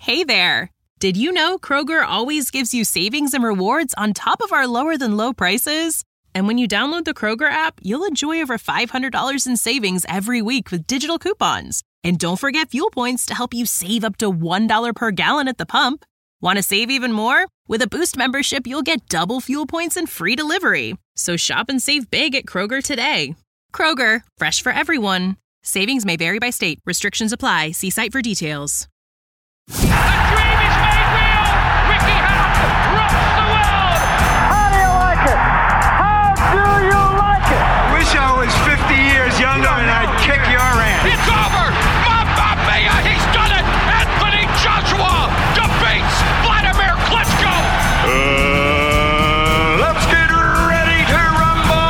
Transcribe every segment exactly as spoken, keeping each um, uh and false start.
Hey there! Did you know Kroger always gives you savings and rewards on top of our lower-than-low prices? And when you download the Kroger app, you'll enjoy over five hundred dollars in savings every week with digital coupons. And don't forget fuel points to help you save up to one dollar per gallon at the pump. Want to save even more? With a Boost membership, you'll get double fuel points and free delivery. So shop and save big at Kroger today. Kroger, fresh for everyone. Savings may vary by state. Restrictions apply. See site for details. The dream is made real! Ricky Hatton rocks the world! How do you like it? How do you like it? I wish I was fifty years younger and I'd kick your ass. It's over! Mamma mia! He's done it! Anthony Joshua defeats Vladimir Klitschko! Uh, let's get ready to rumble!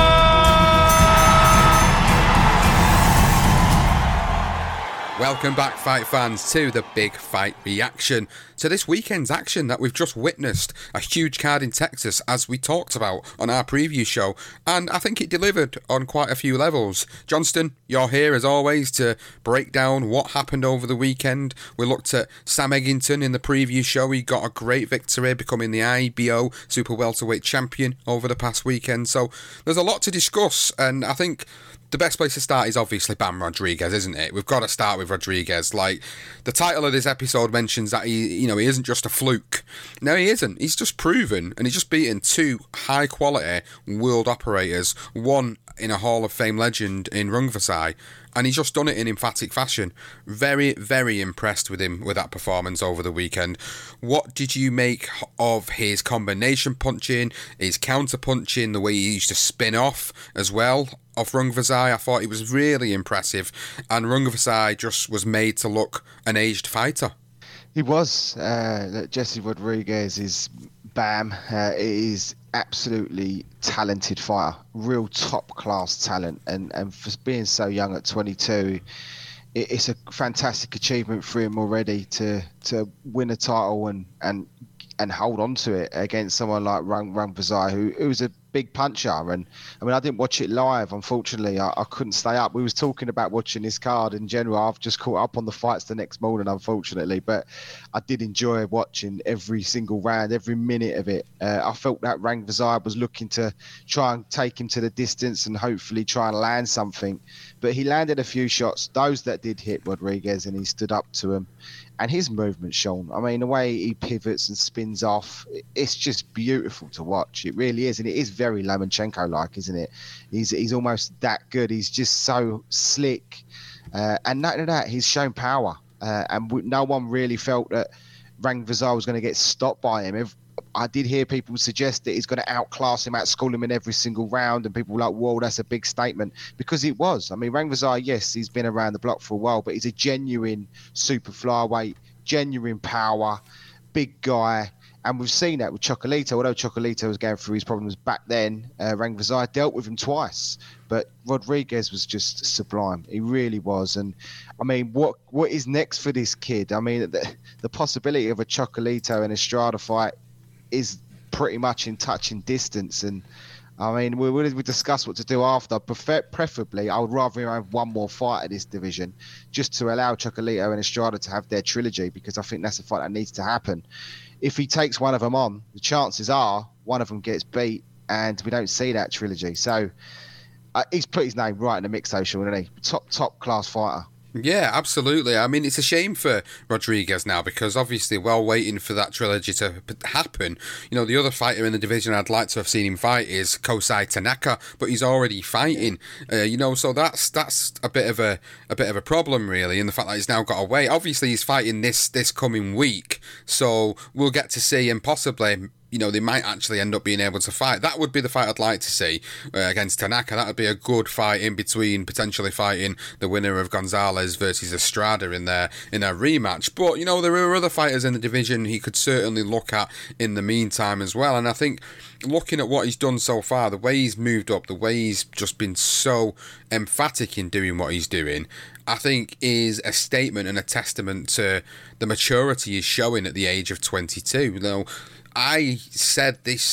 Welcome back, fight fans, to the Big Fight Reaction. To this weekend's action that we've just witnessed, a huge card in Texas, as we talked about on our preview show, and I think it delivered on quite a few levels. Johnston, you're here as always to break down what happened over the weekend. We looked at Sam Eggington in the preview show. He got a great victory, becoming the I B O Super Welterweight Champion over the past weekend. So there's a lot to discuss, and I think the best place to start is obviously Bam Rodriguez, isn't it? We've got to start with Rodriguez. Like, the title of this episode mentions that he, you know, he isn't just a fluke. No, he isn't. He's just proven, and he's just beaten two high-quality world operators, one in a Hall of Fame legend in Rungvisai, and he's just done it in emphatic fashion. Very, very impressed with him with that performance over the weekend. What did you make of his combination punching, his counter punching, the way he used to spin off as well off Rungvisai? I thought he was really impressive, and Rungvisai just was made to look an aged fighter. He was. Uh, Jesse Rodriguez is Bam. Uh, is absolutely talented fighter, real top class talent, and and for being so young at twenty-two, it, it's a fantastic achievement for him already to to win a title and and and hold on to it against someone like Rung Rungvisai, who who was a big puncher. And I mean, I didn't watch it live, unfortunately. I, I couldn't stay up. We was talking about watching this card in general. I've just caught up on the fights the next morning, unfortunately, but I did enjoy watching every single round, every minute of it. Uh, I felt that Rungvisai was looking to try and take him to the distance and hopefully try and land something, but he landed a few shots, those that did hit Rodriguez, and he stood up to him. And his movement, Sean, I mean, the way he pivots and spins off, it's just beautiful to watch. It really is. And it is very Lomachenko-like, isn't it? He's he's almost that good. He's just so slick. Uh, and not only that, he's shown power. Uh, and w- no one really felt that Rungvisai was going to get stopped by him. If, I did hear people suggest that he's going to outclass him, outschool him in every single round, and people were like, whoa, that's a big statement, because it was. I mean, Rungvisai, yes, he's been around the block for a while, but he's a genuine super flyweight, genuine power, big guy, and we've seen that with Chocolatito. Although Chocolatito was going through his problems back then, uh, Rungvisai dealt with him twice, but Rodriguez was just sublime. He really was. And I mean, what what is next for this kid? I mean, the, the possibility of a Chocolatito and Estrada fight is pretty much in touching distance, and I mean, we we discuss what to do after. Prefer, preferably, I would rather have one more fight at this division, just to allow Chocolatito and Estrada to have their trilogy, because I think that's a fight that needs to happen. If he takes one of them on, the chances are one of them gets beat, and we don't see that trilogy. So uh, he's put his name right in the mix, though, Sean, isn't he? Top top class fighter. Yeah, absolutely. I mean, it's a shame for Rodriguez now, because obviously while waiting for that trilogy to happen, you know, the other fighter in the division I'd like to have seen him fight is Kosai Tanaka, but he's already fighting, uh, you know, so that's that's a bit of a a bit of a problem, really, in the fact that he's now got to wait. Obviously, he's fighting this this coming week, so we'll get to see, and possibly, you know, they might actually end up being able to fight. That would be the fight I'd like to see uh, against Tanaka. That would be a good fight in between potentially fighting the winner of Gonzalez versus Estrada in their in their rematch. But, you know, there are other fighters in the division he could certainly look at in the meantime as well. And I think looking at what he's done so far, the way he's moved up, the way he's just been so emphatic in doing what he's doing, I think is a statement and a testament to the maturity he's showing at the age of twenty-two. You know, I said this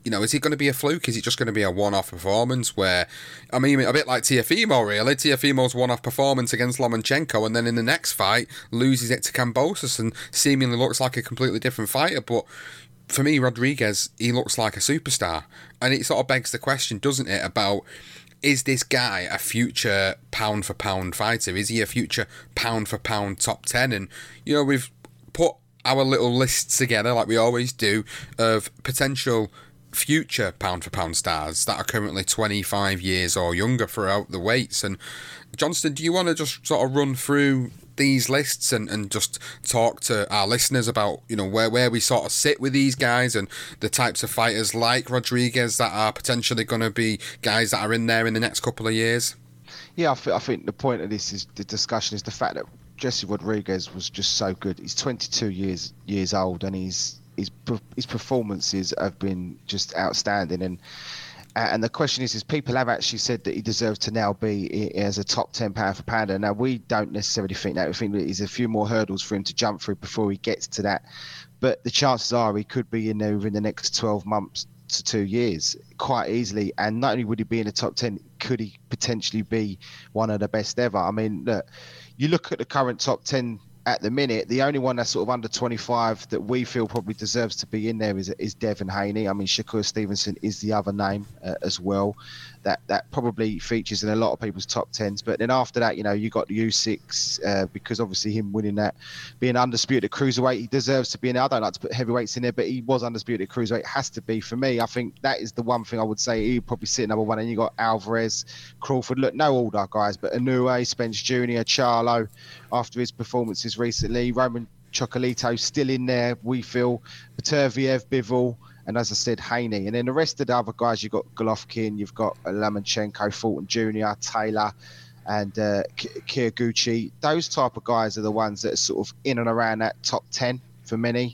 you know, is it going to be a fluke? Is it just going to be a one-off performance where, I mean, a bit like Teofimo, really. Teofimo's one-off performance against Lomachenko, and then in the next fight, loses it to Kambosos and seemingly looks like a completely different fighter. But for me, Rodriguez, he looks like a superstar. And it sort of begs the question, doesn't it, about, is this guy a future pound-for-pound fighter? Is he a future pound-for-pound top ten? And, you know, we've put our little lists together, like we always do, of potential future pound-for-pound stars that are currently twenty-five years or younger throughout the weights. And Johnston, do you want to just sort of run through these lists and, and just talk to our listeners about, you know, where, where we sort of sit with these guys and the types of fighters like Rodriguez that are potentially going to be guys that are in there in the next couple of years? Yeah, I, th- I think the point of this is the discussion is the fact that Jesse Rodriguez was just so good. He's twenty-two years years old, and he's his his performances have been just outstanding. And and the question is, is people have actually said that he deserves to now be as a top ten pound for pounder. Now, we don't necessarily think that. We think that there's a few more hurdles for him to jump through before he gets to that. But the chances are he could be in there within the next twelve months to two years quite easily. And not only would he be in the top ten, could he potentially be one of the best ever? I mean, look, you look at the current top ten at the minute, the only one that's sort of under twenty-five that we feel probably deserves to be in there is is Devin Haney. I mean, Shakur Stevenson is the other name uh, as well. That that probably features in a lot of people's top tens. But then after that, you know, you got the U six uh, because obviously him winning that, being undisputed cruiserweight, he deserves to be in there. I don't like to put heavyweights in there, but he was undisputed cruiserweight. Has to be for me. I think that is the one thing I would say he'd probably sit number one. And you got Alvarez, Crawford. Look, no order guys, but Inoue, Spence Junior, Charlo. After his performances recently, Roman Chocolito still in there, we feel. Peterviev, Bivol, and as I said, Haney. And then the rest of the other guys, you've got Golovkin, you've got Lomachenko, Fulton Junior, Taylor, and uh, Kiriguchi. Those type of guys are the ones that are sort of in and around that top ten for many.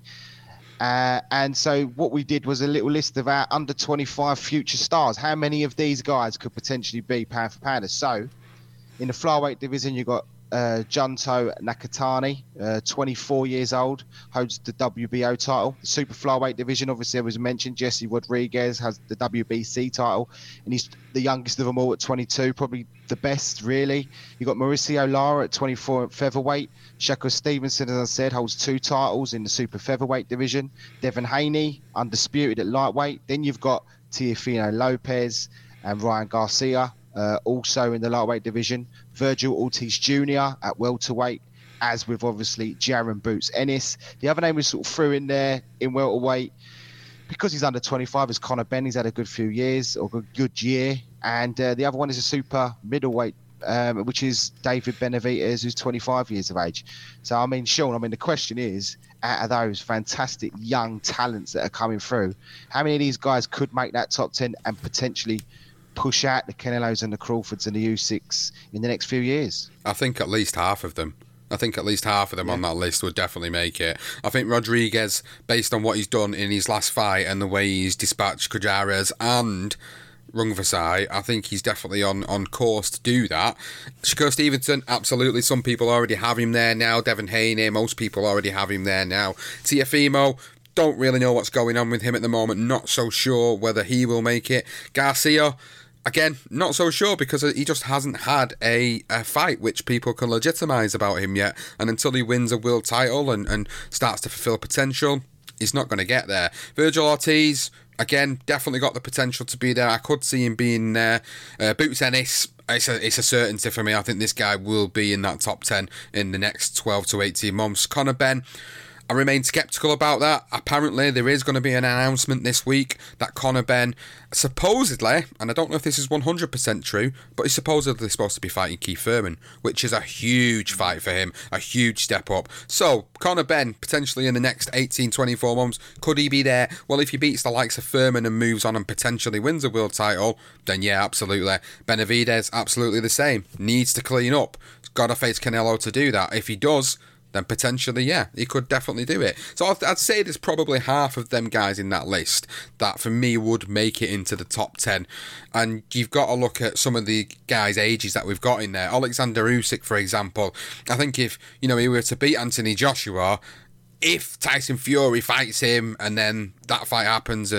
Uh, and so what we did was a little list of our under twenty-five future stars. How many of these guys could potentially be pound for pounder? So in the flyweight division, you've got Uh, Junto Nakatani, uh, twenty-four years old, holds the W B O title. The super flyweight division, obviously, as mentioned, Jesse Rodriguez has the W B C title, and he's the youngest of them all at twenty-two, probably the best, really. You've got Mauricio Lara at twenty-four at featherweight. Shakur Stevenson, as I said, holds two titles in the super featherweight division. Devin Haney, undisputed at lightweight. Then you've got Teofimo Lopez and Ryan Garcia, Uh, also in the lightweight division. Virgil Ortiz Junior at welterweight, as with obviously Jaron Boots Ennis. The other name we sort of threw in there in welterweight, because he's under twenty-five, is Conor Benn. He's had a good few years, or good, good year. And uh, the other one is a super middleweight, um, which is David Benavidez, who's twenty-five years of age. So, I mean, Sean, I mean, the question is, out of those fantastic young talents that are coming through, how many of these guys could make that top ten and potentially push out the Canelos and the Crawfords and the U six in the next few years? I think at least half of them. I think at least half of them yeah. on that list would definitely make it. I think Rodriguez, based on what he's done in his last fight and the way he's dispatched Kujares and Rungvisai, I think he's definitely on, on course to do that. Shakur Stevenson, absolutely. Some people already have him there now. Devin Haney, most people already have him there now. Teofimo, don't really know what's going on with him at the moment. Not so sure whether he will make it. Garcia, again, not so sure because he just hasn't had a, a fight which people can legitimise about him yet. And until he wins a world title and, and starts to fulfil potential, he's not going to get there. Virgil Ortiz, again, definitely got the potential to be there. I could see him being there. Uh, Boots Ennis, it's a, it's a certainty for me. I think this guy will be in that top ten in the next twelve to eighteen months. Conor Benn, I remain sceptical about that. Apparently, there is going to be an announcement this week that Conor Benn, supposedly, and I don't know if this is one hundred percent true, but he's supposedly supposed to be fighting Keith Thurman, which is a huge fight for him, a huge step up. So, Conor Benn, potentially in the next eighteen, twenty-four months, could he be there? Well, if he beats the likes of Thurman and moves on and potentially wins a world title, then yeah, absolutely. Benavidez, absolutely the same. Needs to clean up. He's got to face Canelo to do that. If he does, then potentially, yeah, he could definitely do it. So I'd, I'd say there's probably half of them guys in that list that, for me, would make it into the top ten. And you've got to look at some of the guys' ages that we've got in there. Alexander Usyk, for example. I think if, you know, he were to beat Anthony Joshua, if Tyson Fury fights him and then that fight happens and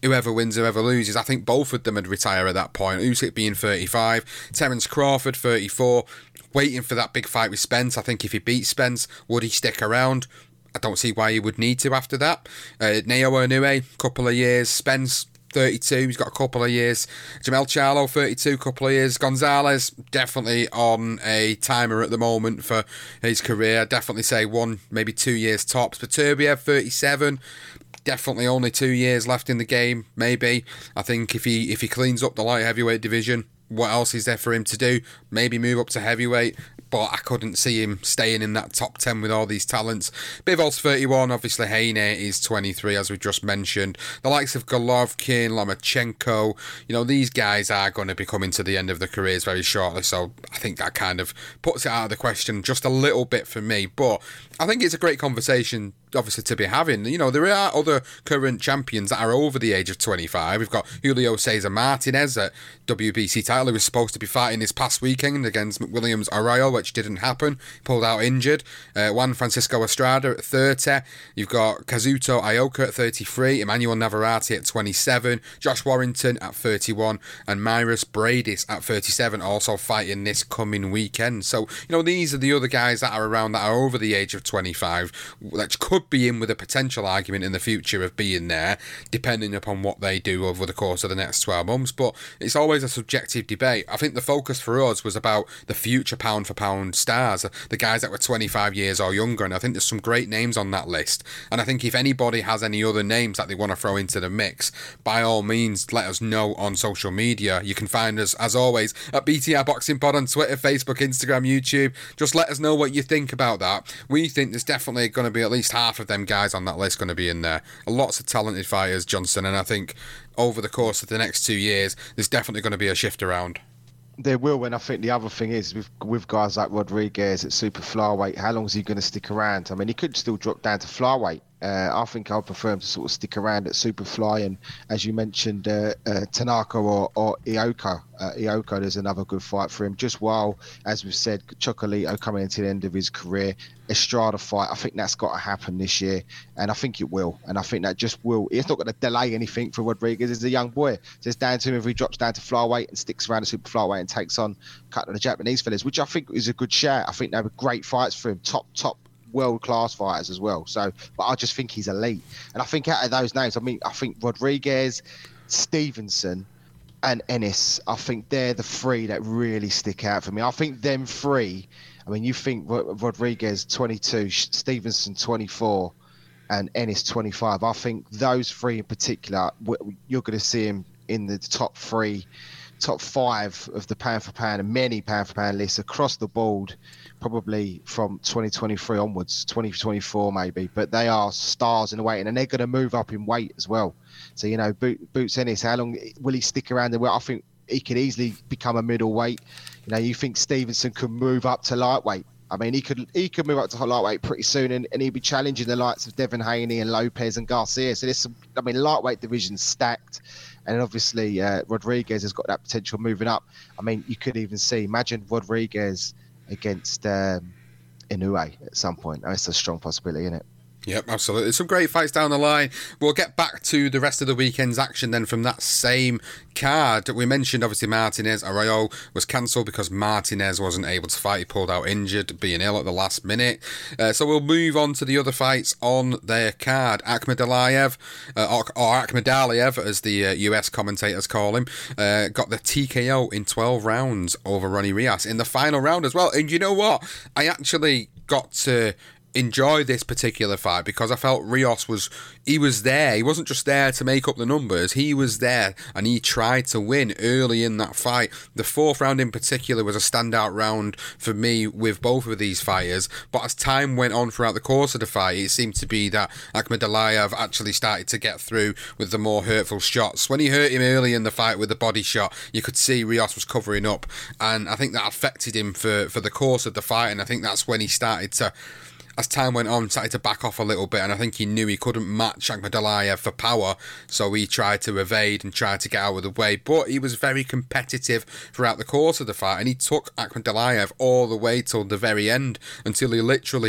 whoever wins, whoever loses. I think both of them would retire at that point. Usyk being thirty-five, Terence Crawford thirty-four, waiting for that big fight with Spence. I think if he beats Spence, would he stick around? I don't see why he would need to after that. Uh, Naoya Inoue, couple of years. Spence, thirty-two, he's got a couple of years. Jermell Charlo, thirty-two, couple of years. Gonzalez, definitely on a timer at the moment for his career. Definitely say one, maybe two years tops. Beterbiev, thirty-seven, definitely only two years left in the game, maybe. I think if he if he cleans up the light heavyweight division, what else is there for him to do? Maybe move up to heavyweight, but I couldn't see him staying in that top ten with all these talents. Bivol's thirty-one, obviously Heine is twenty-three, as we just mentioned. The likes of Golovkin, Lomachenko, you know, these guys are going to be coming to the end of their careers very shortly, so I think that kind of puts it out of the question just a little bit for me. But I think it's a great conversation, obviously, to be having. You know, there are other current champions that are over the age of twenty-five. We've got Julio Cesar Martinez at W B C title. He was supposed to be fighting this past weekend against Williams Arroyo, which didn't happen. Pulled out injured. Uh, Juan Francisco Estrada at thirty. You've got Kazuto Ioka at thirty-three. Emmanuel Navarrete at twenty-seven. Josh Warrington at thirty-one. And Myris Bradis at thirty-seven, also fighting this coming weekend. So, you know, these are the other guys that are around that are over the age of twenty-five, that could be in with a potential argument in the future of being there, depending upon what they do over the course of the next twelve months. But it's always a subjective debate. I think the focus for us was about the future pound for pound stars, the guys that were twenty-five years or younger, and I think there's some great names on that list. And I think if anybody has any other names that they want to throw into the mix, by all means let us know on social media. You can find us, as always, at B T R Boxing Pod on Twitter, Facebook, Instagram, YouTube. Just let us know what you think about that. We think there's definitely going to be at least half of them guys on that list going to be in there. Lots of talented fighters, Johnson, and I think over the course of the next two years, there's definitely going to be a shift around. There will, and I think the other thing is with with guys like Rodriguez at super flyweight, how long is he going to stick around? I mean, he could still drop down to flyweight. Uh, I think I'd prefer him to sort of stick around at super fly, and as you mentioned, uh, uh, Tanaka or, or Ioka. Uh, Ioka, there's another good fight for him. Just while, as we've said, Chocolatito coming into the end of his career, Estrada fight, I think that's got to happen this year, and I think it will. And I think that just will. It's not going to delay anything for Rodriguez. He's a young boy. So it's down to him if he drops down to flyweight and sticks around the super flyweight and takes on a couple of the Japanese fellas, which I think is a good shout. I think they were great fights for him. Top, top. World-class fighters as well. So, but I just think he's elite. And I think out of those names, I mean, I think Rodriguez, Stevenson, and Ennis, I think they're the three that really stick out for me. I think them three, I mean, you think Rodriguez twenty-two, Stevenson twenty-four, and Ennis twenty-five. I think those three in particular, you're going to see him in the top three, top five of the pound for pound and many pound for pound lists across the board, probably from twenty twenty-three onwards, twenty twenty-four maybe, but they are stars in the weight, and they're going to move up in weight as well. So, you know, Boots Ennis, how long will he stick around the weight? I think he could easily become a middleweight. You know, you think Stevenson could move up to lightweight. I mean, he could he could move up to lightweight pretty soon, and, and he'd be challenging the likes of Devin Haney and Lopez and Garcia. So there's some, I mean, lightweight division stacked. And obviously, uh, Rodriguez has got that potential moving up. I mean, you could even see, imagine Rodriguez against um, Inoue at some point. That's a strong possibility, isn't it? Yep, absolutely. Some great fights down the line. We'll get back to the rest of the weekend's action then from that same card. We mentioned, obviously, Martinez Arroyo was cancelled because Martinez wasn't able to fight. He pulled out injured, being ill at the last minute. Uh, so we'll move on to the other fights on their card. Akhmadaliev, uh, or, or Akhmadaliev, as the uh, U S commentators call him, uh, got the T K O in twelve rounds over Ronnie Rios in the final round as well. And you know what? I actually got to enjoy this particular fight because I felt Rios was he was there. He wasn't just there to make up the numbers. He was there and he tried to win early in that fight. The fourth round in particular was a standout round for me with both of these fighters, but as time went on throughout the course of the fight, it seemed to be that Akhmadaliev actually started to get through with the more hurtful shots. When he hurt him early in the fight with the body shot, you could see Rios was covering up, and I think that affected him for, for the course of the fight, and I think that's when he started to, as time went on, started to back off a little bit, and I think he knew he couldn't match Akhmadaliev for power, so he tried to evade and tried to get out of the way. But he was very competitive throughout the course of the fight, and he took Akhmadaliev all the way till the very end, until he literally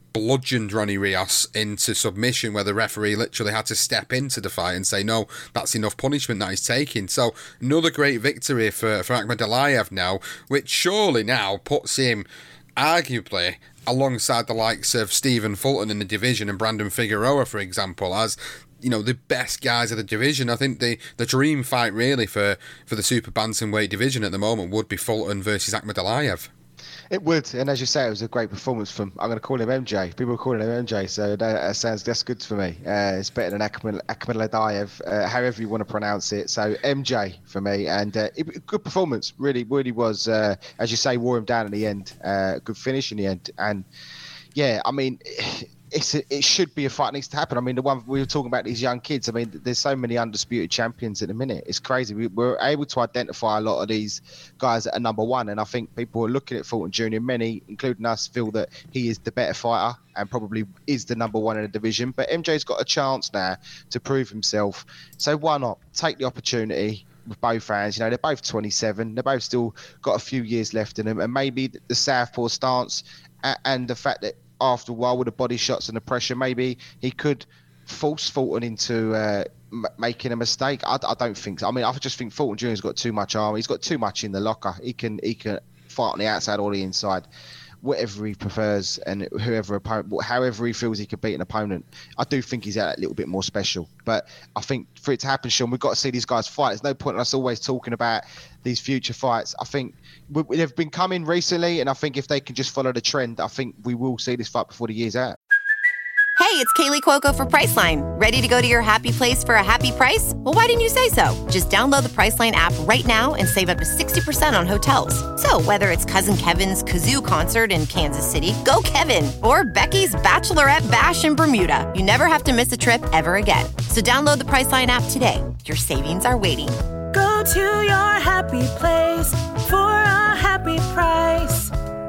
bludgeoned Ronnie Rios into submission, where the referee literally had to step into the fight and say, no, that's enough punishment that he's taking. So another great victory for, for Akhmadaliev now, which surely now puts him arguably alongside the likes of Stephen Fulton in the division and Brandon Figueroa, for example, as, you know, the best guys of the division. I think the, the dream fight really for, for the super bantamweight division at the moment would be Fulton versus Akhmadaliev. It would, and as you say, it was a great performance from, I'm going to call him M J. People are calling him M J, so that, that sounds, that's good for me. Uh, it's better than Akhmadaliev, uh, however you want to pronounce it. So M J for me, and uh, it, good performance, really, really was. Uh, as you say, wore him down in the end. Uh, good finish in the end, and yeah, I mean. It's a, it should be a fight that needs to happen. I mean, the one we were talking about, these young kids. I mean, there's so many undisputed champions at the minute. It's crazy. We, we're able to identify a lot of these guys that are number one, and I think people are looking at Fulton Junior Many, including us, feel that he is the better fighter and probably is the number one in the division. But M J's got a chance now to prove himself. So why not take the opportunity? With both fans, you know, they're both twenty-seven. They're both still got a few years left in them, and maybe the southpaw stance and the fact that after a while with the body shots and the pressure, maybe he could force Fulton into uh, m- making a mistake. I, I don't think so. I mean, I just think Fulton Junior's got too much armor. He's got too much in the locker. He can he can fight on the outside or the inside, whatever he prefers, and whoever opponent, however he feels he could beat an opponent. I do think he's a little bit more special. But I think for it to happen, Sean, we've got to see these guys fight. There's no point in us always talking about these future fights. I think we, they've been coming recently, and I think if they can just follow the trend, I think we will see this fight before the year's out. Hey, it's Kaylee Cuoco for Priceline. Ready to go to your happy place for a happy price? Well, why didn't you say so? Just download the Priceline app right now and save up to sixty percent on hotels. So whether it's Cousin Kevin's Kazoo Concert in Kansas City, go Kevin, or Becky's Bachelorette Bash in Bermuda, you never have to miss a trip ever again. So download the Priceline app today. Your savings are waiting. Go to your happy place for a happy price.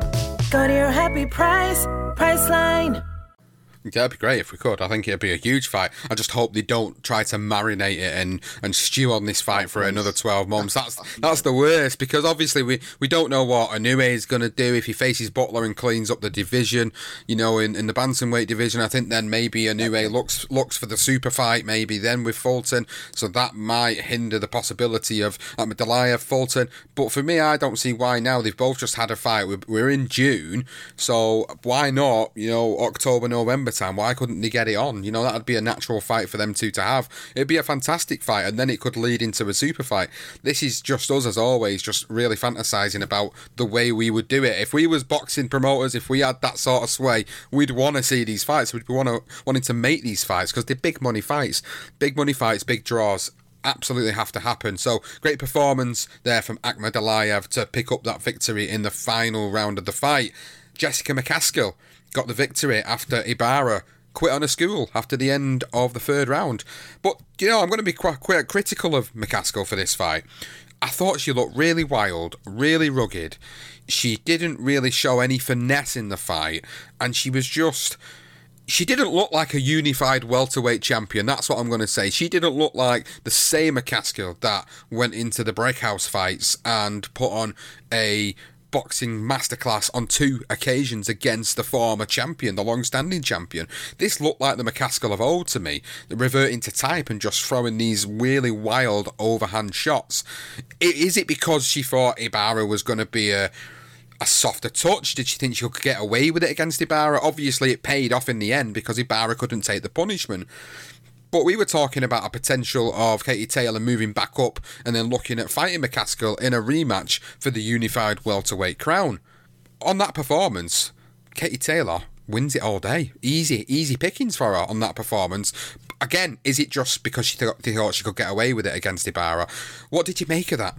Go to your happy price, Priceline. Yeah, that'd be great if we could. I think it'd be a huge fight. I just hope they don't try to marinate it and, and stew on this fight for another twelve months. That's that's the worst, because obviously we, we don't know what Inoue is going to do if he faces Butler and cleans up the division. You know, in, in the bantamweight division, I think then maybe Inoue looks looks for the super fight, maybe then with Fulton. So that might hinder the possibility of Akhmadaliev, Fulton. But for me, I don't see why now. They've both just had a fight. We're, we're in June, so why not, you know, October, November time? Why couldn't they get it on? You know, that would be a natural fight for them two to have. It'd be a fantastic fight, and then it could lead into a super fight. This is just us, as always, just really fantasizing about the way we would do it. If we was boxing promoters, if we had that sort of sway, we'd want to see these fights. We'd be want to, wanting to make these fights, because they're big money fights. Big money fights, big draws. Absolutely have to happen. So great performance there from Akhmadaliev to pick up that victory in the final round of the fight. Jessica McCaskill got the victory after Ibarra quit on a school after the end of the third round. But, you know, I'm going to be quite, quite critical of McCaskill for this fight. I thought she looked really wild, really rugged. She didn't really show any finesse in the fight, and she was just... She didn't look like a unified welterweight champion, that's what I'm going to say. She didn't look like the same McCaskill that went into the Breakhouse fights and put on a boxing masterclass on two occasions against the former champion, the long-standing champion. This looked like the McCaskill of old to me, reverting to type and just throwing these really wild overhand shots. Is it because she thought Ibarra was going to be a a softer touch? Did she think she could get away with it against Ibarra? Obviously it paid off in the end because Ibarra couldn't take the punishment. But we were talking about a potential of Katie Taylor moving back up and then looking at fighting McCaskill in a rematch for the unified welterweight crown. On that performance, Katie Taylor wins it all day. Easy, easy pickings for her on that performance. Again, is it just because she thought, she thought she could get away with it against Ibarra? What did you make of that?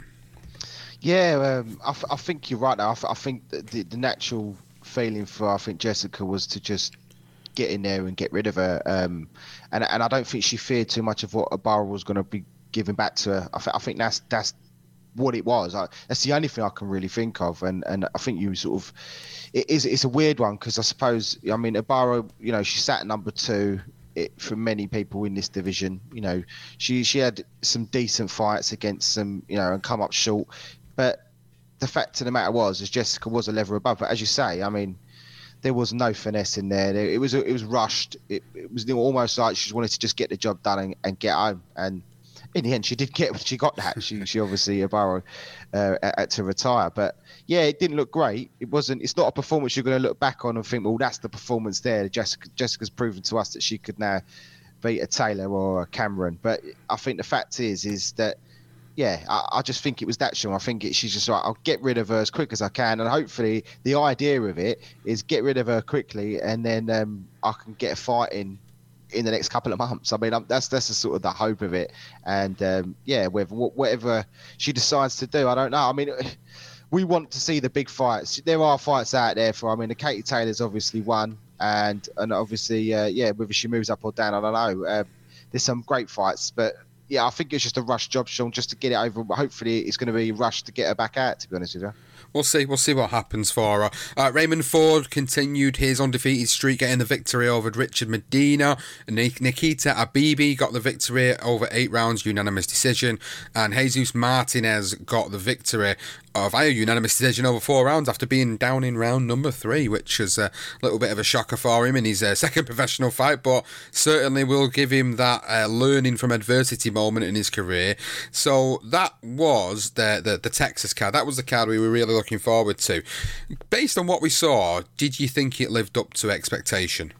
Yeah, um, I, I think you're right now. I, I think the, the natural feeling for I think Jessica was to just get in there and get rid of her. Um, and and I don't think she feared too much of what Ibarra was going to be giving back to her. I, th- I think that's that's what it was. I, that's the only thing I can really think of. And, and I think you sort of it is it's a weird one because I suppose I mean Ibarra, you know, she sat at number two. It, for many people in this division, you know, she she had some decent fights against some, you know, and come up short. But the fact of the matter was, is Jessica was a level above. But as you say, I mean, there was no finesse in there. It was it was rushed. It, it was almost like she wanted to just get the job done and, and get home. And in the end, she did get she got that. She she obviously Barrow uh, had to retire. But yeah, it didn't look great. It wasn't. It's not a performance you're going to look back on and think, well, that's the performance there. Jessica Jessica's proven to us that she could now beat a Taylor or a Cameron. But I think the fact is is that. Yeah, I, I just think it was that show. I think it, she's just like, I'll get rid of her as quick as I can. And hopefully the idea of it is get rid of her quickly and then um, I can get a fight in in the next couple of months. I mean, I'm, that's that's the sort of the hope of it. And um, yeah, whether, whatever she decides to do, I don't know. I mean, we want to see the big fights. There are fights out there for, I mean, the Katie Taylor's obviously won. And, and obviously, uh, yeah, whether she moves up or down, I don't know. Uh, there's some great fights, but yeah, I think it's just a rush job, Sean, just to get it over. Hopefully, it's going to be rushed to get her back out, to be honest with you. We'll see. We'll see what happens for her. Uh, Raymond Ford continued his undefeated streak, getting the victory over Richard Medina. Nikita Abibi got the victory over eight rounds, unanimous decision. And Jesus Martinez got the victory uh, via unanimous decision over four rounds after being down in round number three, which was a little bit of a shocker for him in his uh, second professional fight, but certainly will give him that uh, learning from adversity moment in his career. So that was the, the, the Texas card. That was the card we were really looking forward to. Based on what we saw, did you think it lived up to expectation?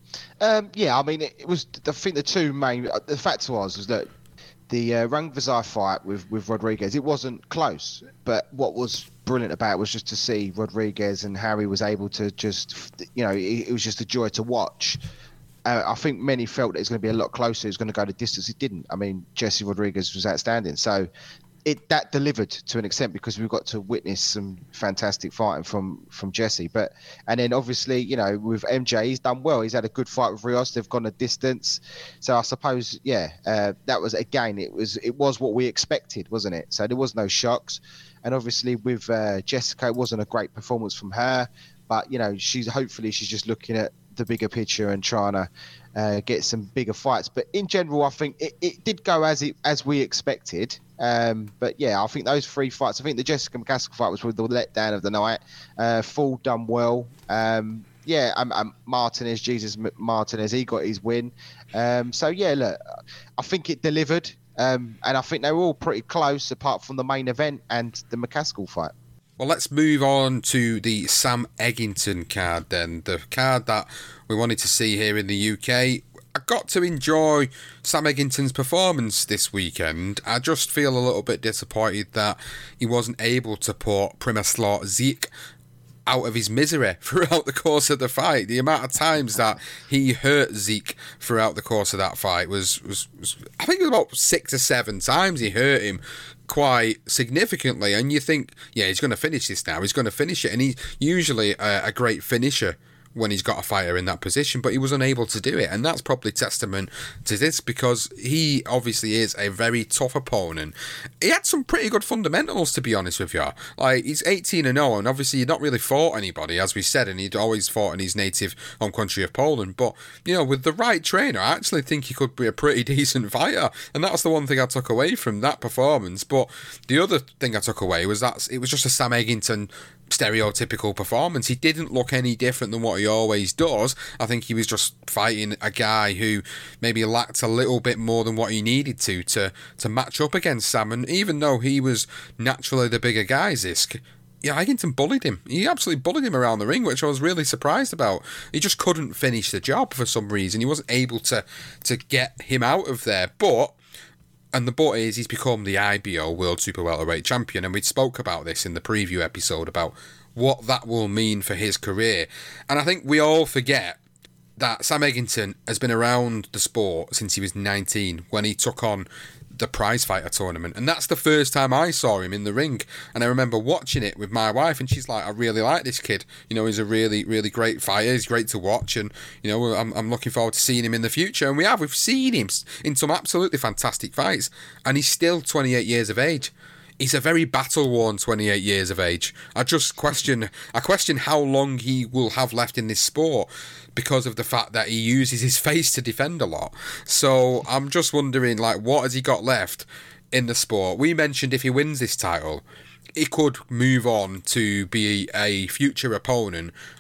Um, yeah, I mean, it, it was. I think the two main. The fact was was that the uh, Rungvisai fight with with Rodriguez, it wasn't close. But what was brilliant about it was just to see Rodriguez and Harry was able to just, you know, it, it was just a joy to watch. Uh, I think many felt that it was going to be a lot closer. It was going to go the distance. It didn't. I mean, Jesse Rodriguez was outstanding. So. It that delivered to an extent because we got to witness some fantastic fighting from from Jesse. But and then obviously, you know, with M J, he's done well. He's had a good fight with Rios. They've gone a distance. So I suppose, yeah, uh, that was again. It was it was what we expected, wasn't it? So there was no shocks. And obviously with uh, Jessica, it wasn't a great performance from her. But you know, she's hopefully she's just looking at the bigger picture and trying to uh, get some bigger fights. But in general, I think it, it did go as it as we expected. Um, but yeah, I think those three fights, I think the Jessica McCaskill fight was the letdown of the night. Uh, Full done well. Um, yeah, um, um, Martinez, Jesus Martinez, he got his win. Um, so yeah, look, I think it delivered. Um, and I think they were all pretty close apart from the main event and the McCaskill fight. Well, let's move on to the Sam Eggington card then. The card that we wanted to see here in the U K. I got to enjoy Sam Eggington's performance this weekend. I just feel a little bit disappointed that he wasn't able to put Primoslav Zeke out of his misery throughout the course of the fight. The amount of times that he hurt Zeke throughout the course of that fight was, was, was I think it was about six or seven times he hurt him quite significantly. And you think, yeah, he's going to finish this now. He's going to finish it. And he's usually a, a great finisher when he's got a fighter in that position, but he was unable to do it. And that's probably testament to this because he obviously is a very tough opponent. He had some pretty good fundamentals, to be honest with you. Like, he's eighteen and oh, and obviously he'd not really fought anybody, as we said, and he'd always fought in his native home country of Poland. But, you know, with the right trainer, I actually think he could be a pretty decent fighter. And that's the one thing I took away from that performance. But the other thing I took away was that it was just a Sam Eggington stereotypical performance. He didn't look any different than what he always does. I think he was just fighting a guy who maybe lacked a little bit more than what he needed to to, to match up against Sam. And even though he was naturally the bigger guy, Zisk, yeah, Eggington bullied him. He absolutely bullied him around the ring, which I was really surprised about. He just couldn't finish the job for some reason. He wasn't able to to get him out of there. But And the but is he's become the I B O World Super Welterweight Champion, and we spoke about this in the preview episode about what that will mean for his career. And I think we all forget that Sam Eggington has been around the sport since he was nineteen when he took on the prize fighter tournament, and that's the first time I saw him in the ring. And I remember watching it with my wife, and she's like, I really like this kid, you know, he's a really really great fighter, he's great to watch, and you know, I'm, I'm looking forward to seeing him in the future. And we have we've seen him in some absolutely fantastic fights, and he's still twenty-eight years of age. He's a very battle-worn twenty-eight years of age. I just question I question how long he will have left in this sport, because of the fact that he uses his face to defend a lot. So I'm just wondering, like, what has he got left in the sport? We mentioned if he wins this title, he could move on to be a future opponent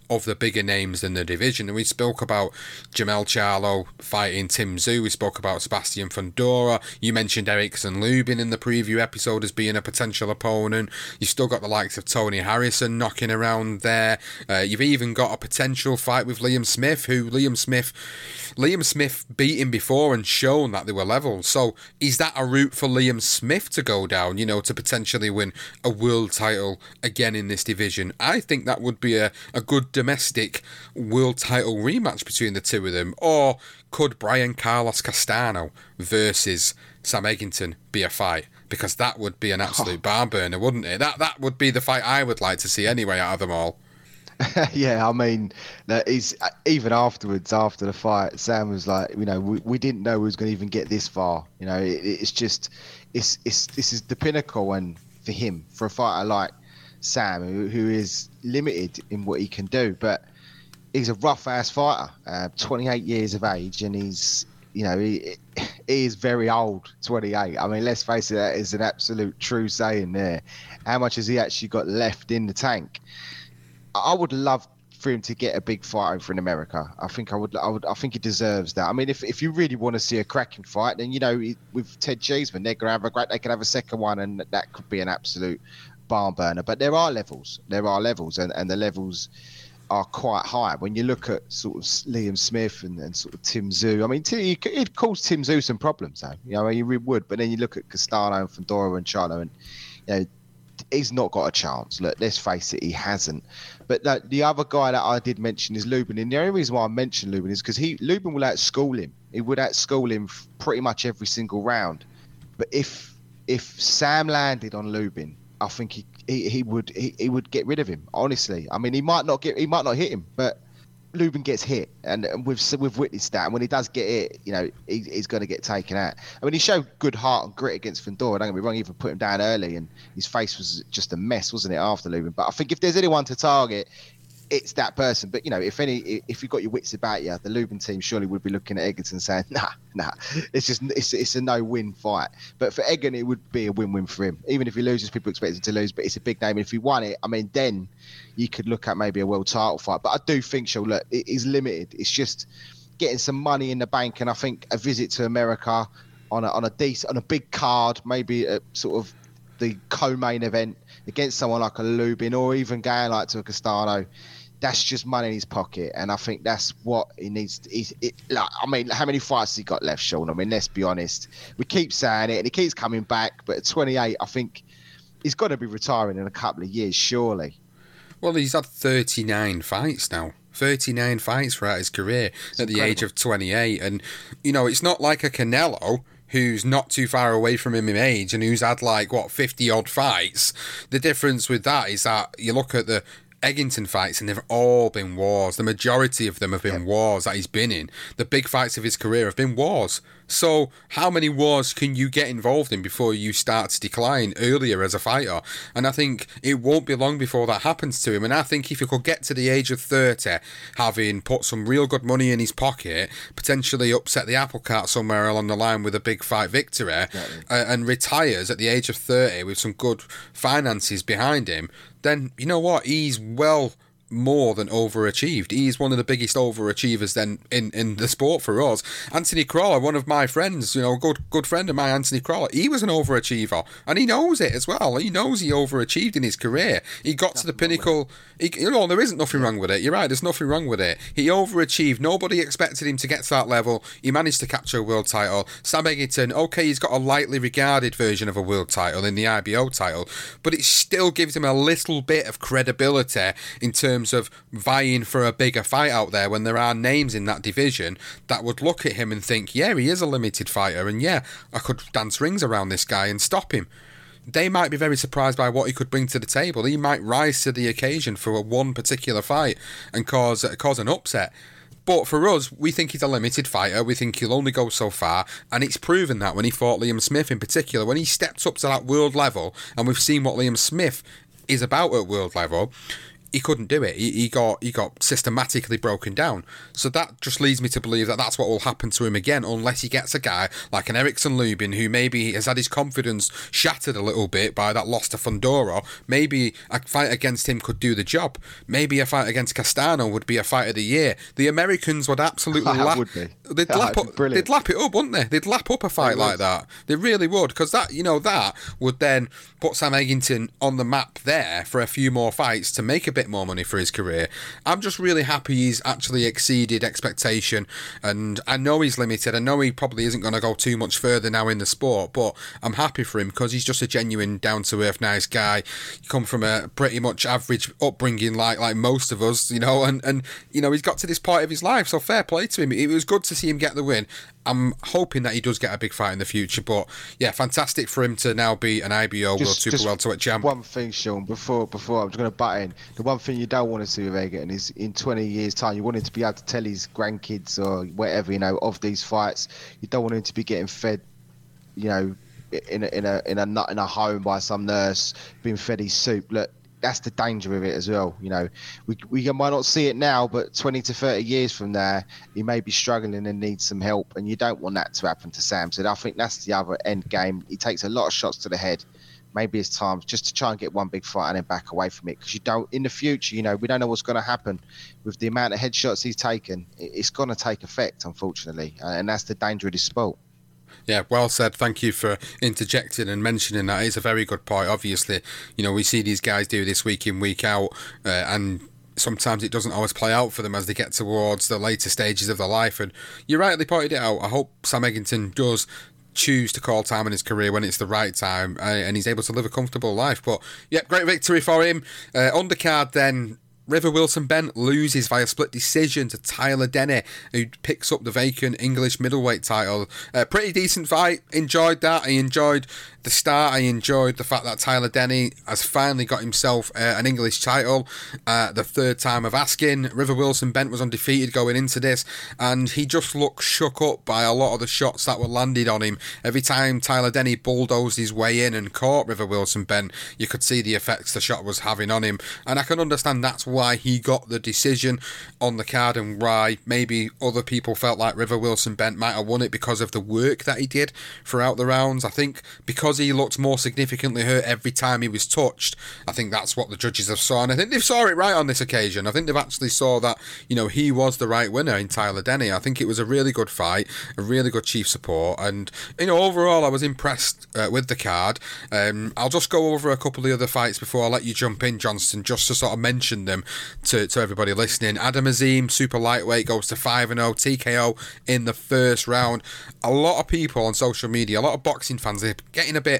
of the bigger names in the division. And we spoke about Jermell Charlo fighting Tim Tszyu. We spoke about Sebastian Fundora. You mentioned Erickson Lubin in the preview episode as being a potential opponent. You've still got the likes of Tony Harrison knocking around there. Uh, you've even got a potential fight with Liam Smith, who Liam Smith Liam Smith beat him before and shown that they were level. So is that a route for Liam Smith to go down, you know, to potentially win a world title again in this division? I think that would be a, a good domestic world title rematch between the two of them. Or could Brian Carlos Castano versus Sam Eggington be a fight? Because that would be an absolute barn burner, wouldn't it? That that would be the fight I would like to see anyway out of them all. Yeah, I mean, he's, even afterwards, after the fight, Sam was like, you know, we, we didn't know we was going to even get this far. You know, it, it's just, it's it's this is the pinnacle, and for him, for a fighter like Sam, who, who is limited in what he can do, but he's a rough ass fighter, uh, twenty-eight years of age, and he's, you know, he, he is very old, twenty-eight. I mean, let's face it, that is an absolute true saying there. How much has he actually got left in the tank? I would love for him to get a big fight over in America. I think I would. I would. I think he deserves that. I mean, if if you really want to see a cracking fight, then you know, with Ted Cheeseman, they're gonna have a great. They could have a second one, and that could be an absolute barn burner. But there are levels. There are levels, and, and the levels are quite high. When you look at sort of Liam Smith and, and sort of Tim Tszyu, I mean, it caused Tim Tszyu some problems, though. You know, you really would. But then you look at Castano and Fundora and Charlo, and you know, he's not got a chance. Look, let's face it, he hasn't. But no, the other guy that I did mention is Lubin. And the only reason why I mentioned Lubin is because he Lubin will outschool him. He would outschool him pretty much every single round. But if if Sam landed on Lubin, I think he he, he would he, he would get rid of him. Honestly, I mean, he might not get he might not hit him, but Lubin gets hit, and, and we've we've witnessed that. And when he does get hit, you know, he, he's going to get taken out. I mean, he showed good heart and grit against Fundora. Don't get me wrong, he even put him down early, and his face was just a mess, wasn't it, after Lubin? But I think if there's anyone to target, it's that person. But you know, if any, if you've got your wits about you, the Lubin team surely would be looking at Eggington saying, "Nah, nah, it's just it's it's a no-win fight." But for Eggington, it would be a win-win for him. Even if he loses, people expect him to lose, but it's a big name. And if he won it, I mean, then you could look at maybe a world title fight. But I do think, so look, it is limited. It's just getting some money in the bank, and I think a visit to America on a on a decent on a big card, maybe a sort of the co-main event against someone like a Lubin, or even going like to a Castano. That's just money in his pocket, and I think that's what he needs to. He's, it, like, I mean, how many fights has he got left, Sean? I mean, let's be honest. We keep saying it, and he keeps coming back, but at twenty-eight, I think he's got to be retiring in a couple of years, surely. Well, he's had thirty-nine fights now. thirty-nine fights throughout his career it's at incredible. The age of twenty-eight. And, you know, it's not like a Canelo who's not too far away from him in age and who's had, like, what, fifty-odd fights. The difference with that is that you look at the Eggington fights, and they've all been wars. The majority of them have been yeah. wars that he's been in. The big fights of his career have been wars. So how many wars can you get involved in before you start to decline earlier as a fighter? And I think it won't be long before that happens to him. And I think if he could get to the age of thirty, having put some real good money in his pocket, potentially upset the apple cart somewhere along the line with a big fight victory, exactly. uh, and retires at the age of thirty with some good finances behind him, then you know what? He's well more than overachieved. He's one of the biggest overachievers then in, in the sport for us. Anthony Crawler, one of my friends, you know, a good good friend of mine, Anthony Crawler, he was an overachiever, and he knows it as well. He knows he overachieved in his career. He got to the pinnacle. He, you know, there isn't nothing wrong with it. You're right, there's nothing wrong with it. He overachieved. Nobody expected him to get to that level. He managed to capture a world title. Sam Eggington, okay, he's got a lightly regarded version of a world title in the I B O title, but it still gives him a little bit of credibility in terms of vying for a bigger fight out there when there are names in that division that would look at him and think, yeah, he is a limited fighter, and yeah, I could dance rings around this guy and stop him. They might be very surprised by what he could bring to the table. He might rise to the occasion for a one particular fight and cause cause an upset. But for us, we think he's a limited fighter. We think he'll only go so far, and it's proven that when he fought Liam Smith in particular, when he stepped up to that world level, and we've seen what Liam Smith is about at world level. he couldn't do it. He, he got he got systematically broken down. So that just leads me to believe that that's what will happen to him again, unless he gets a guy like an Eriksson Lubin, who maybe has had his confidence shattered a little bit by that loss to Fundora. Maybe a fight against him could do the job. Maybe a fight against Castano would be a fight of the year. The Americans would absolutely lap. Would be. They'd lap up. They'd lap it up, wouldn't they? They'd lap up a fight like that. They really would, because that you know that would then put Sam Eggington on the map there for a few more fights to make a bit more money for his career. I'm just really happy he's actually exceeded expectation, and I know he's limited. I know he probably isn't going to go too much further now in the sport, but I'm happy for him because he's just a genuine, down-to-earth, nice guy. You come from a pretty much average upbringing, like like most of us, you know, and, and you know he's got to this point of his life, so fair play to him. It was good to see him get the win. I'm hoping that he does get a big fight in the future, but yeah, fantastic for him to now be an I B O just, World Super Welterweight champ. One thing, Sean, before before I'm just going to butt in, the one thing you don't want to see with Eggington is in twenty years' time, you want him to be able to tell his grandkids or whatever, you know, of these fights. You don't want him to be getting fed, you know, in a in a in a nut in a home by some nurse being fed his soup. Look, that's the danger of it as well. You know, we we might not see it now, but twenty to thirty years from there, he may be struggling and needs some help, and you don't want that to happen to Sam. So I think that's the other end game. He takes a lot of shots to the head. Maybe it's time just to try and get one big fight and then back away from it, because you don't, in the future, you know, we don't know what's going to happen with the amount of headshots he's taken. It's going to take effect, unfortunately, and that's the danger of this sport. Yeah, well said. Thank you for interjecting and mentioning that. It's a very good point. Obviously, you know, we see these guys do this week in, week out, uh, and sometimes it doesn't always play out for them as they get towards the later stages of their life. And you rightly pointed it out. I hope Sam Eggington does choose to call time in his career when it's the right time, uh, and he's able to live a comfortable life. But, yeah, great victory for him. Uh, undercard then, River Wilson Bent loses via split decision to Tyler Denny, who picks up the vacant English middleweight title. Uh, pretty decent fight. Enjoyed that. I enjoyed the start. I enjoyed the fact that Tyler Denny has finally got himself uh, an English title. Uh, the third time of asking. River Wilson Bent was undefeated going into this, and he just looked shook up by a lot of the shots that were landed on him. Every time Tyler Denny bulldozed his way in and caught River Wilson Bent, you could see the effects the shot was having on him, and I can understand that's why he got the decision on the card, and why maybe other people felt like River Wilson Bent might have won it because of the work that he did throughout the rounds. I think because he looked more significantly hurt every time he was touched, I think that's what the judges have saw, and I think they've saw it right on this occasion. I think they've actually saw that, you know, he was the right winner in Tyler Denny. I think it was a really good fight, a really good chief support, and, you know, overall I was impressed uh, with the card. Um, I'll just go over a couple of the other fights before I let you jump in, Johnston, just to sort of mention them to, to everybody listening. Adam Azim, super lightweight, goes to five and oh, T K O in the first round. A lot of people on social media, a lot of boxing fans, are getting a bit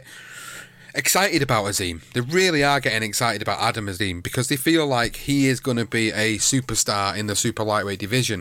excited about Azim. They really are getting excited about Adam Azim because they feel like he is going to be a superstar in the super lightweight division.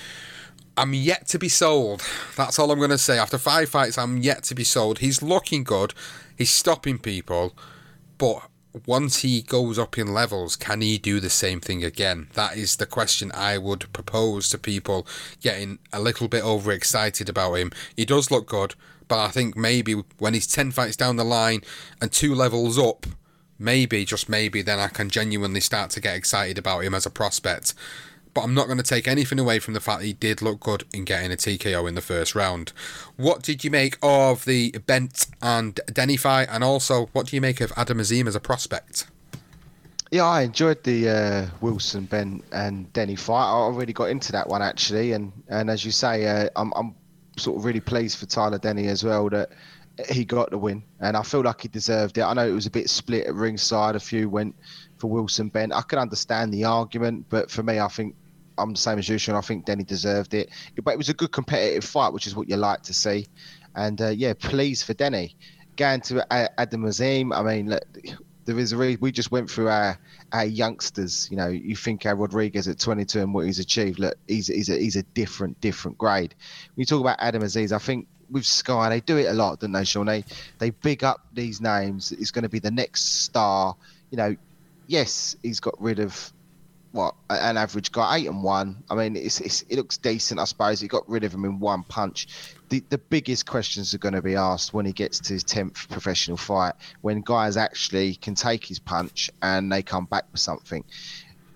I'm yet to be sold. That's all I'm going to say. After five fights, I'm yet to be sold. He's looking good. He's stopping people. But once he goes up in levels, can he do the same thing again? That is the question I would propose to people getting a little bit overexcited about him. He does look good, but I think maybe when he's ten fights down the line and two levels up, maybe, just maybe, then I can genuinely start to get excited about him as a prospect. But I'm not going to take anything away from the fact that he did look good in getting a T K O in the first round. What did you make of the Bent and Denny fight? And also, what do you make of Adam Azim as a prospect? Yeah, I enjoyed the uh, Wilson, Bent and Denny fight. I already got into that one, actually. And, and as you say, uh, I'm, I'm sort of really pleased for Tyler Denny as well that he got the win. And I feel like he deserved it. I know it was a bit split at ringside. A few went for Wilson, Bent. I can understand the argument, but for me, I think I'm the same as you, Sean. I think Denny deserved it. But it was a good competitive fight, which is what you like to see. And, uh, yeah, pleased for Denny. Going to Adam Azim, I mean, look, there is a re- we just went through our, our youngsters. You know, you think our Rodriguez at twenty-two and what he's achieved. Look, he's, he's, a, he's a different, different grade. When you talk about Adam Azim, I think with Sky, they do it a lot, don't they, Sean? They, they big up these names. It's going to be the next star. You know, yes, he's got rid of what an average guy, eight and one. I mean, it's, it's it looks decent, I suppose. He got rid of him in one punch. The the biggest questions are going to be asked when he gets to his tenth professional fight, when guys actually can take his punch and they come back with something.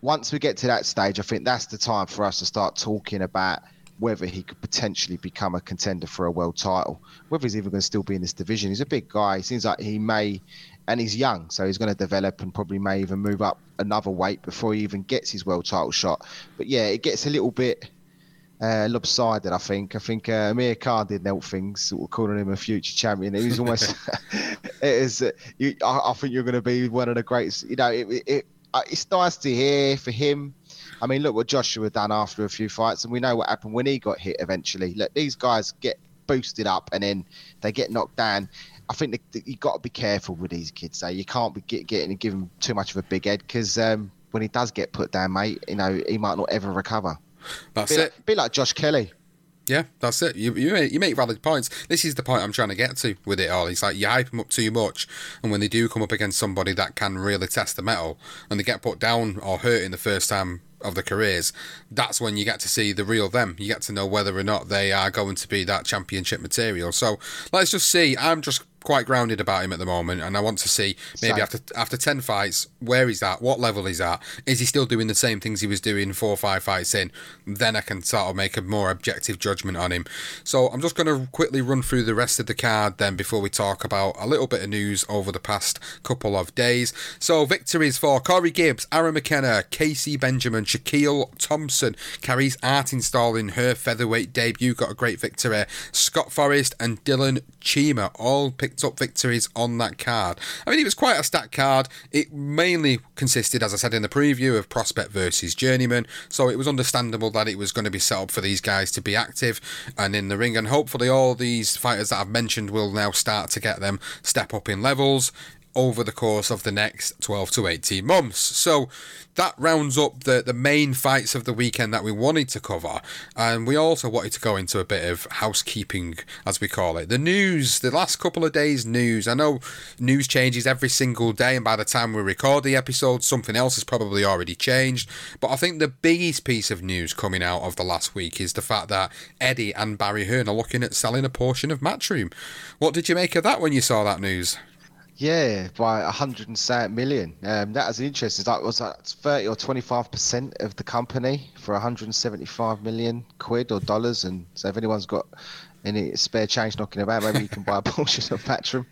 once we get to that stage, I think that's the time for us to start talking about whether he could potentially become a contender for a world title, whether he's even going to still be in this division. He's a big guy. He seems like he may, and he's young, so he's going to develop and probably may even move up another weight before he even gets his world title shot. But yeah, it gets a little bit uh, lopsided, I think. I think uh, Amir Khan didn't help things, sort of calling him a future champion. It was almost, it is, uh, you, I, I think you're going to be one of the greatest. You know, it, it, uh, it's nice to hear for him. I mean, look what Joshua done after a few fights, and we know what happened when he got hit eventually. Look, these guys get boosted up and then they get knocked down. I think that you've got to be careful with these kids. So you can't be get, getting and giving him too much of a big head, because um, when he does get put down, mate, you know, he might not ever recover. That's be it. Like, be like Josh Kelly. Yeah, that's it. You you make, you make valid points. This is the point I'm trying to get to with it all. It's like you hype them up too much, and when they do come up against somebody that can really test the metal, and they get put down or hurt in the first time of their careers, that's when you get to see the real them. You get to know whether or not they are going to be that championship material. So let's just see. I'm just quite grounded about him at the moment, and I want to see maybe Same. after after ten fights where he's at, what level he's at. Is he still doing the same things he was doing four or five fights in? Then I can sort of make a more objective judgment on him. So I'm just going to quickly run through the rest of the card then before we talk about a little bit of news over the past couple of days. So victories for Corey Gibbs, Aaron McKenna, Casey Benjamin, Shaquille Thompson, Carice Artinstall in her featherweight debut, got a great victory. Scott Forrest and Dylan Chima all picked up victories on that card. I mean, it was quite a stacked card. It mainly consisted, as I said in the preview, of prospect versus journeyman, so it was understandable that it was going to be set up for these guys to be active and in the ring, and hopefully all these fighters that I've mentioned will now start to get them step up in levels over the course of the next twelve to eighteen months. So that rounds up the, the main fights of the weekend that we wanted to cover, and we also wanted to go into a bit of housekeeping, as we call it. The news, the last couple of days' news. I know news changes every single day, and by the time we record the episode, something else has probably already changed. But I think the biggest piece of news coming out of the last week is the fact that Eddie and Barry Hearn are looking at selling a portion of Matchroom. What did you make of that when you saw that news? Yeah, by one hundred seven million. Um, that was interesting. That was like thirty or twenty-five percent of the company for one hundred seventy-five million quid or dollars. And so if anyone's got any spare change knocking about, maybe you can buy a portion of Matchroom.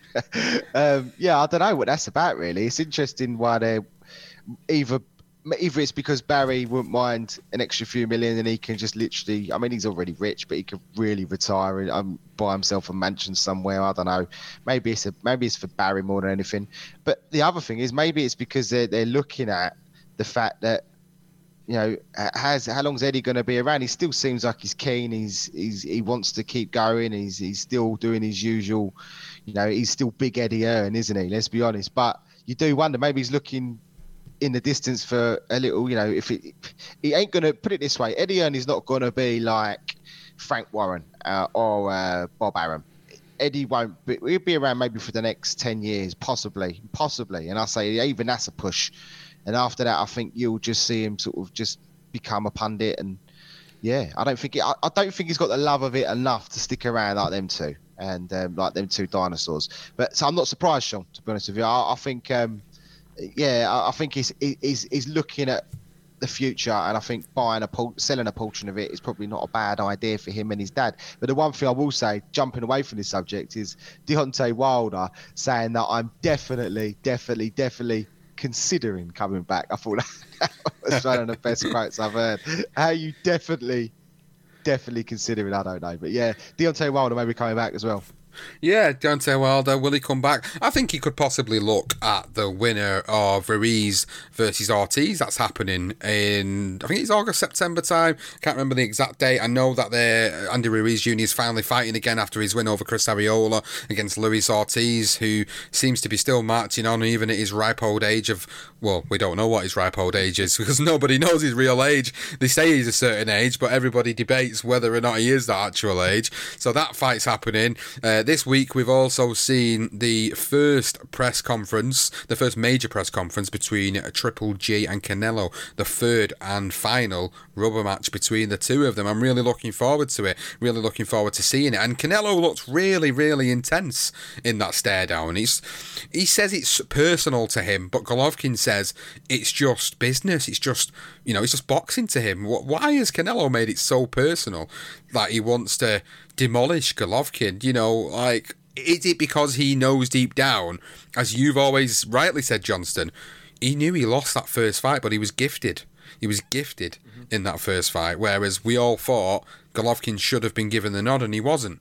um, yeah, I don't know what that's about, really. It's interesting why they're either... Either it's because Barry wouldn't mind an extra few million and he can just literally, I mean, he's already rich, but he could really retire and um, buy himself a mansion somewhere. I don't know. Maybe it's a, maybe it's for Barry more than anything. But the other thing is maybe it's because they're, they're looking at the fact that, you know, has how long's Eddie going to be around? He still seems like he's keen. He's he's he wants to keep going. He's he's still doing his usual, you know, he's still Big Eddie Hearn, isn't he? Let's be honest. But you do wonder, maybe he's looking in the distance for a little, you know, if it, he ain't going to, put it this way, Eddie Hearn is not going to be like Frank Warren uh, or uh, Bob Arum. Eddie won't be, he'll be around maybe for the next ten years, possibly, possibly. And I say even that's a push. And after that, I think you'll just see him sort of just become a pundit. And yeah, I don't think, it, I, I don't think he's got the love of it enough to stick around like them two and um, like them two dinosaurs. But so I'm not surprised, Sean, to be honest with you. I, I think, um, Yeah, I think he's, he's he's looking at the future, and I think buying a selling a portion of it is probably not a bad idea for him and his dad. But the one thing I will say, jumping away from this subject, is Deontay Wilder saying that I'm definitely, definitely, definitely considering coming back. I thought that was one of the best quotes I've heard. How you definitely, definitely considering? I don't know, but yeah, Deontay Wilder may be coming back as well. Yeah, Deontay Wilder, will he come back? I think he could possibly look at the winner of Ruiz versus Ortiz. That's happening in, I think it's August, September time. Can't remember the exact date. I know that they're, Andy Ruiz Junior is finally fighting again after his win over Chris Arreola against Luis Ortiz, who seems to be still marching on even at his ripe old age of, well, we don't know what his ripe old age is because nobody knows his real age. They say he's a certain age, but everybody debates whether or not he is that actual age. So that fight's happening. Uh, this week we've also seen the first press conference, the first major press conference between Triple G and Canelo, the third and final rubber match between the two of them. I'm really looking forward to it, really looking forward to seeing it. And Canelo looks really, really intense in that stare down. He's, he says it's personal to him, but Golovkin says it's just business. It's just, you know, it's just boxing to him. Why has Canelo made it so personal that he wants to demolish Golovkin? You know, like, is it because he knows deep down, as you've always rightly said, Johnston, he knew he lost that first fight, but he was gifted. He was gifted mm-hmm. in that first fight, whereas we all thought Golovkin should have been given the nod and he wasn't.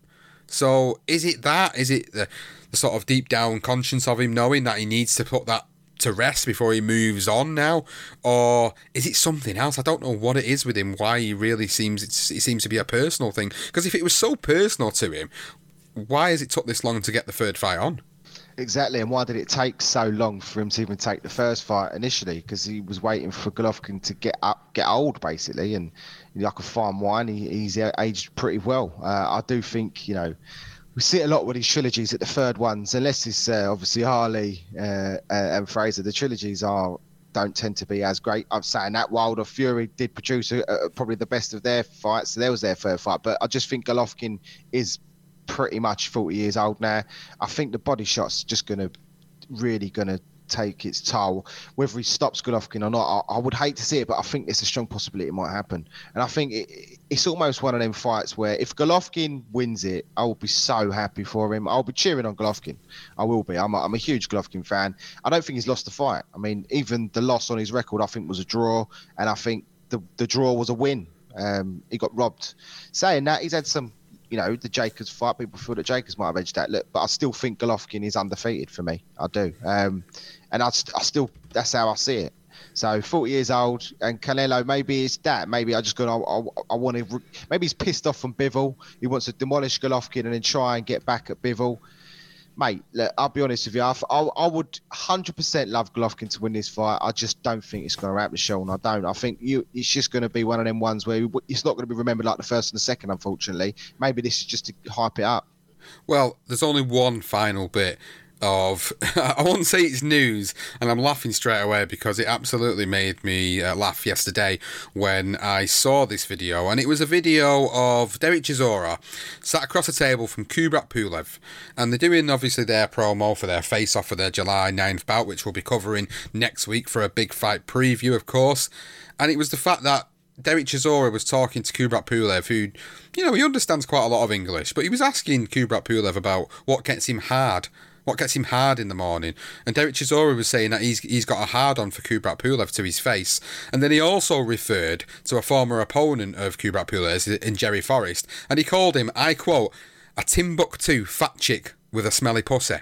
So is it that? Is it the, the sort of deep down conscience of him knowing that he needs to put that to rest before he moves on now? Or is it something else? I don't know what it is with him, why he really seems, it's, it seems to be a personal thing. Because if it was so personal to him, why has it took this long to get the third fight on? Exactly, and why did it take so long for him to even take the first fight initially? Because he was waiting for Golovkin to get up, get old, basically, and like a fine wine, he, he's aged pretty well. Uh, I do think, you know, we see it a lot with these trilogies at the third ones, unless it's uh, obviously Harley uh, and Fraser. The trilogies are don't tend to be as great. I'm saying that Wilder Fury did produce a, a, probably the best of their fights, so there was their third fight. But I just think Golovkin is pretty much forty years old now. I think the body shot's just going to really going to take its toll. Whether he stops Golovkin or not, I, I would hate to see it, but I think there's a strong possibility it might happen. And I think it, it's almost one of them fights where if Golovkin wins it, I will be so happy for him. I'll be cheering on Golovkin. I will be. I'm a, I'm a huge Golovkin fan. I don't think he's lost the fight. I mean, even the loss on his record, I think, was a draw, and I think the the draw was a win. Um, he got robbed. Saying that, he's had some, you know, the Jacobs fight. People feel that Jacobs might have edged that look, but I still think Golovkin is undefeated for me. I do. Um, and I, I still, that's how I see it. So forty years old, and Canelo, maybe it's that. Maybe I just got, I, I, I want to, maybe he's pissed off from Bivol. He wants to demolish Golovkin and then try and get back at Bivol. Mate, look, I'll be honest with you. I, I, I would one hundred percent love Golovkin to win this fight. I just don't think it's going to happen, Sean. I don't. I think you, it's just going to be one of them ones where it's not going to be remembered like the first and the second, unfortunately. Maybe this is just to hype it up. Well, there's only one final bit of, I won't say it's news, and I'm laughing straight away because it absolutely made me uh, laugh yesterday when I saw this video, and it was a video of Derek Chisora sat across a table from Kubrat Pulev, and they're doing obviously their promo for their face-off for their July ninth bout, which we'll be covering next week for a big fight preview, of course. And it was the fact that Derek Chisora was talking to Kubrat Pulev, who, you know, he understands quite a lot of English, but he was asking Kubrat Pulev about what gets him hard What gets him hard in the morning. And Derek Chisora was saying that he's he's got a hard-on for Kubrat Pulev to his face. And then he also referred to a former opponent of Kubrat Pulev in Jerry Forrest. And he called him, I quote, a Timbuktu fat chick with a smelly pussy.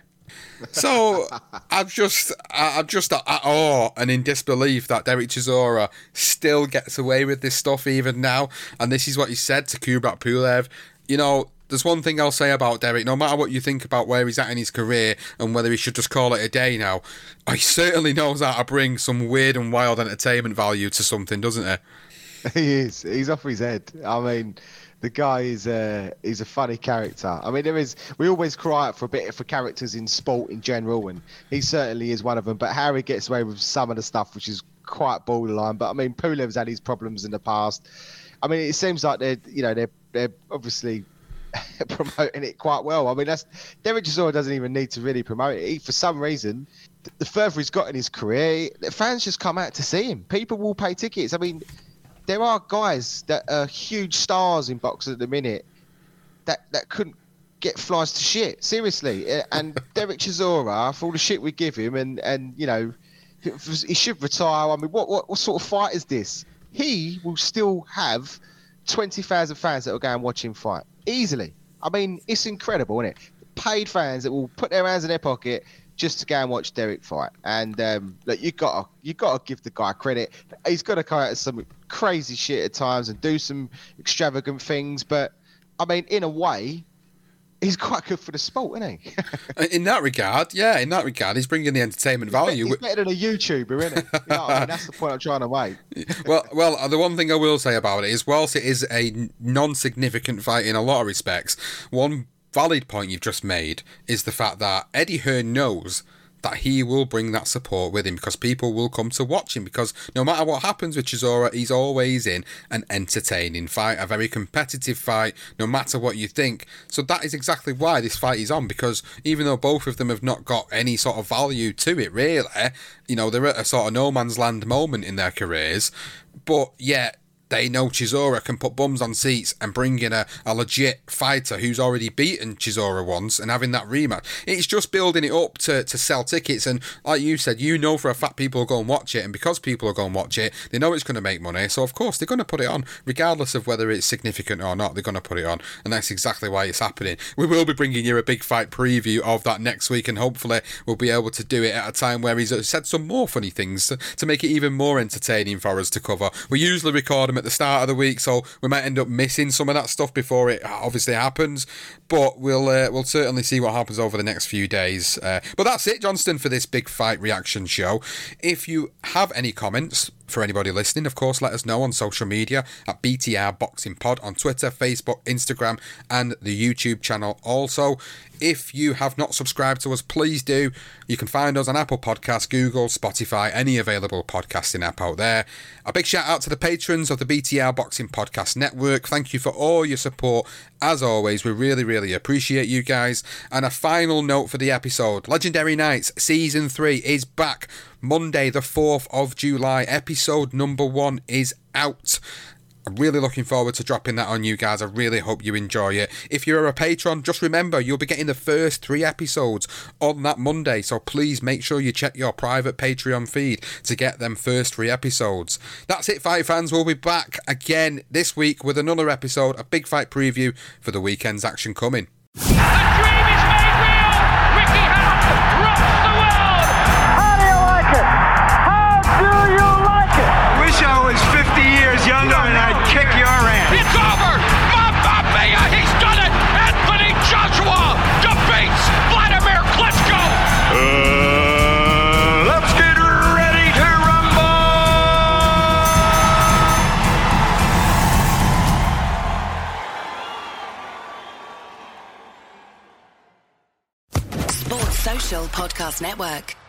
So I'm just, I'm just at awe and in disbelief that Derek Chisora still gets away with this stuff even now. And this is what he said to Kubrat Pulev. You know, there's one thing I'll say about Derek, no matter what you think about where he's at in his career and whether he should just call it a day now, he certainly knows how to bring some weird and wild entertainment value to something, doesn't he? He is. He's off his head. I mean, the guy is a, he's a funny character. I mean, there is, we always cry out for a bit for characters in sport in general, and he certainly is one of them. But how he gets away with some of the stuff, which is quite borderline. But I mean, Pulev's had his problems in the past. I mean, it seems like they're, you know, they're, they're obviously promoting it quite well. I mean, that's Derek Chisora doesn't even need to really promote it. He, for some reason, the further he's got in his career, the fans just come out to see him. People will pay tickets. I mean, there are guys that are huge stars in boxing at the minute that, that couldn't get flies to shit. Seriously. And Derek Chisora, for all the shit we give him, and, and you know, he should retire. I mean, what, what, what sort of fight is this? He will still have twenty thousand fans that will go and watch him fight. Easily. I mean, it's incredible, isn't it? Paid fans that will put their hands in their pocket just to go and watch Derek fight. And um, look, you got to you got to give the guy credit. He's got to come out of some crazy shit at times and do some extravagant things. But I mean, in a way, he's quite good for the sport, isn't he? In that regard, yeah, in that regard, he's bringing the entertainment value. He's better than a YouTuber, isn't he? You know what I mean? That's the point I'm trying to make. well, well, the one thing I will say about it is, whilst it is a non-significant fight in a lot of respects, one valid point you've just made is the fact that Eddie Hearn knows that he will bring that support with him because people will come to watch him, because no matter what happens with Chisora, he's always in an entertaining fight, a very competitive fight, no matter what you think. So that is exactly why this fight is on, because even though both of them have not got any sort of value to it, really, you know, they're at a sort of no man's land moment in their careers, but yet they know Chisora can put bums on seats and bring in a, a legit fighter who's already beaten Chisora once and having that rematch. It's just building it up to, to sell tickets. And like you said, you know for a fact people will go and watch it. And because people will go and watch it, they know it's going to make money. So, of course, they're going to put it on. Regardless of whether it's significant or not, they're going to put it on. And that's exactly why it's happening. We will be bringing you a big fight preview of that next week. And hopefully we'll be able to do it at a time where he's said some more funny things to, to make it even more entertaining for us to cover. We usually record them at the start of the week, so we might end up missing some of that stuff before it obviously happens, but we'll uh, we'll certainly see what happens over the next few days. Uh, but that's it, Johnston, for this big fight reaction show. If you have any comments for anybody listening, of course, let us know on social media at B T R Boxing Pod on Twitter, Facebook, Instagram, and the YouTube channel. Also, if you have not subscribed to us, please do. You can find us on Apple Podcasts, Google, Spotify, any available podcasting app out there. A big shout out to the patrons of the B T R Boxing Podcast Network. Thank you for all your support. As always, we really, really appreciate you guys. And a final note for the episode. Legendary Nights Season three is back. Monday the fourth of July. Episode number one is out. I'm really looking forward to dropping that on you guys. I really hope you enjoy it. If you're a patron, just remember you'll be getting the first three episodes on that Monday, so please make sure you check your private Patreon feed to get them first three episodes. That's it, fight fans. We'll be back again this week with another episode, a big fight preview for the weekend's action coming. The dream is made real! Ricky Hatton rocks the world! How do you like it? How do you like it? I wish I was fifty years younger and I'd kick your ass. It's over! Mamma Mia! He's done it! Anthony Joshua defeats Vladimir Klitschko! Uh, let's get ready to rumble! Sports Social Podcast Network.